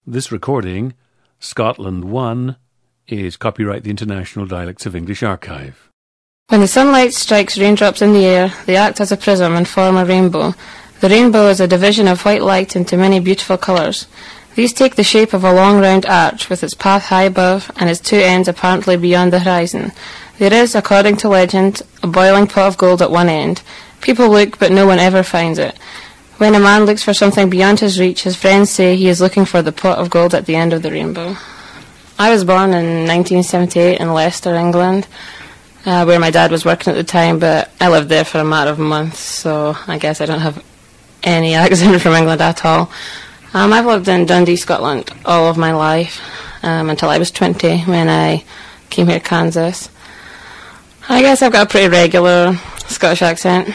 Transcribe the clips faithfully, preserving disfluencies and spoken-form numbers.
This recording, Scotland one, is copyright the International Dialects of English Archive. When the sunlight strikes raindrops in the air, they act as a prism and form a rainbow. The rainbow is a division of white light into many beautiful colours. These take the shape of a long round arch with its path high above and its two ends apparently beyond the horizon. There is, according to legend, a boiling pot of gold at one end. People look, but no one ever finds it. When a man looks for something beyond his reach, his friends say he is looking for the pot of gold at the end of the rainbow. I was born in nineteen seventy-eight in Leicester, England, uh, where my dad was working at the time, but I lived there for a matter of months, so I guess I don't have any accent from England at all. Um, I've lived in Dundee, Scotland all of my life, um, until I was twenty when I came here to Kansas. I guess I've got a pretty regular Scottish accent.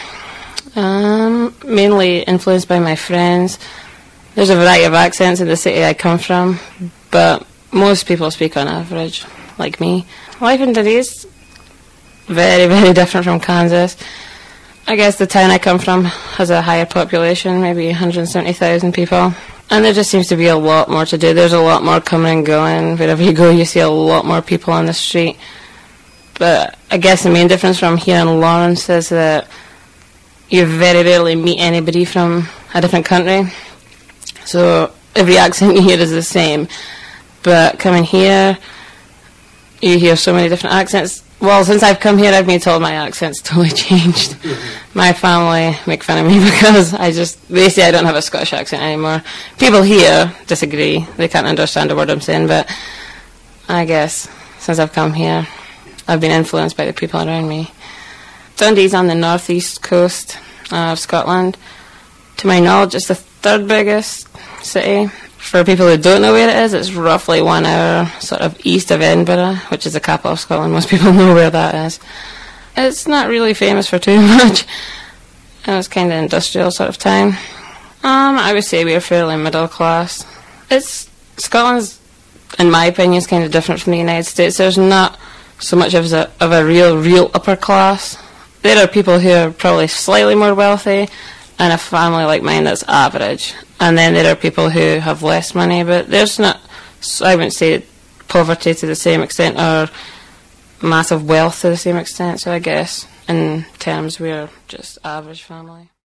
Um, mainly influenced by my friends. There's a variety of accents in the city I come from, but most people speak on average, like me. Life in Dundee is very, very different from Kansas. I guess the town I come from has a higher population, maybe one hundred seventy thousand people, and there just seems to be a lot more to do. There's a lot more coming and going. Wherever you go, you see a lot more people on the street. But I guess the main difference from here in Lawrence is that you very rarely meet anybody from a different country, so every accent you hear is the same. But coming here, you hear so many different accents. Well, since I've come here, I've been told my accent's totally changed. My family make fun of me because I just, they say I don't have a Scottish accent anymore. People here disagree. They can't understand a word I'm saying, but I guess since I've come here, I've been influenced by the people around me. Dundee's on the northeast coast of Scotland. To my knowledge, it's the third biggest city. For people who don't know where it is, it's roughly one hour sort of east of Edinburgh, which is the capital of Scotland. Most people know where that is. It's not really famous for too much. It was kind of industrial sort of time. Um, I would say we're fairly middle class. It's Scotland's, in my opinion, is kind of different from the United States. There's not so much of a, of a real, real upper class. There are people who are probably slightly more wealthy, and a family like mine that's average. And then there are people who have less money, but there's not, I wouldn't say poverty to the same extent or massive wealth to the same extent. So I guess in terms we're just average family.